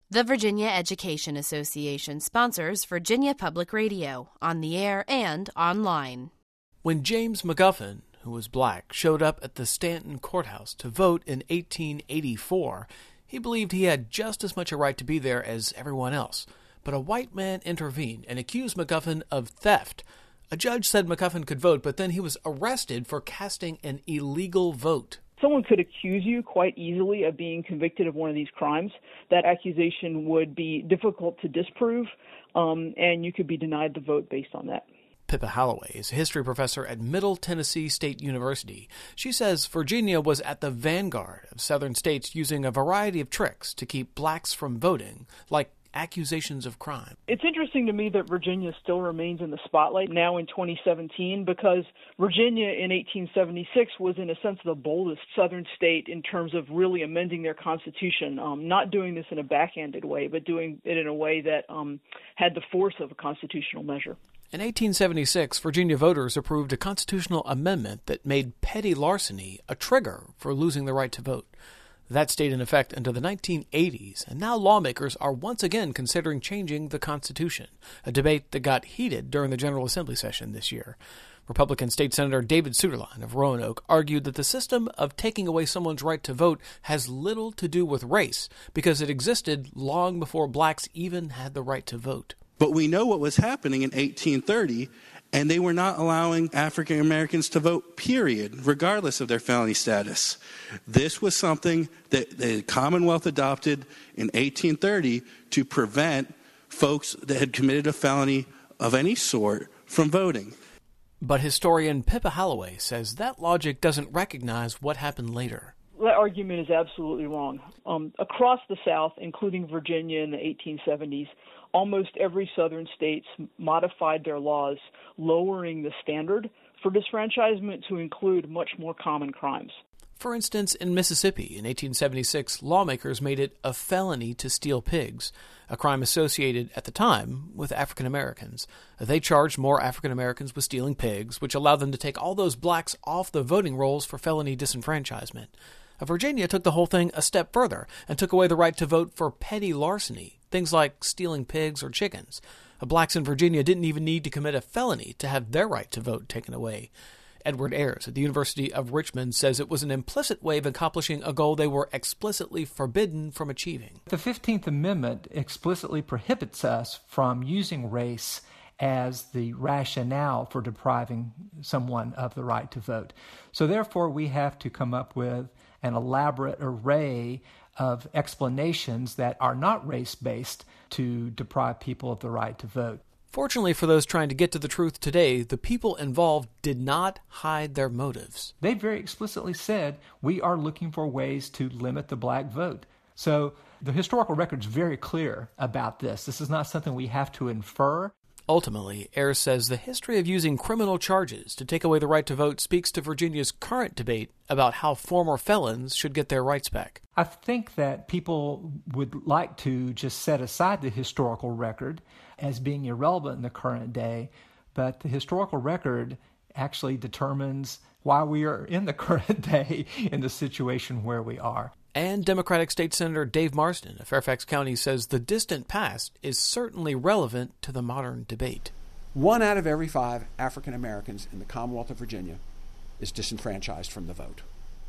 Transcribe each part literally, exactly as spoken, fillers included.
The Virginia Education Association sponsors Virginia Public Radio, on the air and online. When James McGuffin, who was black, showed up at the Stanton Courthouse to vote in eighteen eighty-four, he believed he had just as much a right to be there as everyone else. But a white man intervened and accused McGuffin of theft. A judge said McGuffin could vote, but then he was arrested for casting an illegal vote. Someone could accuse you quite easily of being convicted of one of these crimes. That accusation would be difficult to disprove, um, and you could be denied the vote based on that. Pippa Holloway is a history professor at Middle Tennessee State University. She says Virginia was at the vanguard of southern states using a variety of tricks to keep blacks from voting, like accusations of crime. It's interesting to me that Virginia still remains in the spotlight now in twenty seventeen, because Virginia in eighteen seventy-six was in a sense the boldest southern state in terms of really amending their constitution, um, not doing this in a backhanded way, but doing it in a way that um, had the force of a constitutional measure. In eighteen seventy-six, Virginia voters approved a constitutional amendment that made petty larceny a trigger for losing the right to vote. That stayed in effect until the nineteen eighties, and now lawmakers are once again considering changing the Constitution, a debate that got heated during the General Assembly session this year. Republican State Senator David Suetterlein of Roanoke argued that the system of taking away someone's right to vote has little to do with race, because it existed long before blacks even had the right to vote. But we know what was happening in eighteen thirty, and they were not allowing African Americans to vote, period, regardless of their felony status. This was something that the Commonwealth adopted in eighteen thirty to prevent folks that had committed a felony of any sort from voting. But historian Pippa Holloway says that logic doesn't recognize what happened later. That argument is absolutely wrong. Um, across the South, including Virginia in the eighteen seventies, almost every southern state modified their laws, lowering the standard for disfranchisement to include much more common crimes. For instance, in Mississippi in eighteen seventy-six, lawmakers made it a felony to steal pigs, a crime associated at the time with African Americans. They charged more African Americans with stealing pigs, which allowed them to take all those blacks off the voting rolls for felony disenfranchisement. Virginia took the whole thing a step further and took away the right to vote for petty larceny, things like stealing pigs or chickens. Blacks in Virginia didn't even need to commit a felony to have their right to vote taken away. Edward Ayers at the University of Richmond says it was an implicit way of accomplishing a goal they were explicitly forbidden from achieving. The fifteenth Amendment explicitly prohibits us from using race as the rationale for depriving someone of the right to vote. So therefore, we have to come up with an elaborate array of explanations that are not race-based to deprive people of the right to vote. Fortunately for those trying to get to the truth today, the people involved did not hide their motives. They very explicitly said, we are looking for ways to limit the black vote. So the historical record is very clear about this. This is not something we have to infer. Ultimately, Ayers says the history of using criminal charges to take away the right to vote speaks to Virginia's current debate about how former felons should get their rights back. I think that people would like to just set aside the historical record as being irrelevant in the current day, but the historical record actually determines why we are in the current day in the situation where we are. And Democratic State Senator Dave Marsden of Fairfax County says the distant past is certainly relevant to the modern debate. One out of every five African Americans in the Commonwealth of Virginia is disenfranchised from the vote.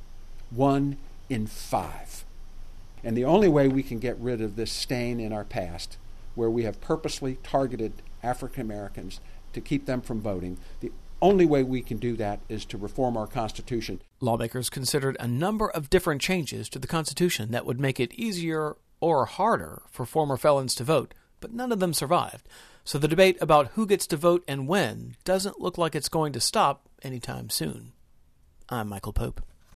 One in five. And the only way we can get rid of this stain in our past, where we have purposely targeted African Americans to keep them from voting, the only way we can do that is to reform our Constitution. Lawmakers considered a number of different changes to the Constitution that would make it easier or harder for former felons to vote, but none of them survived. So the debate about who gets to vote and when doesn't look like it's going to stop anytime soon. I'm Michael Pope.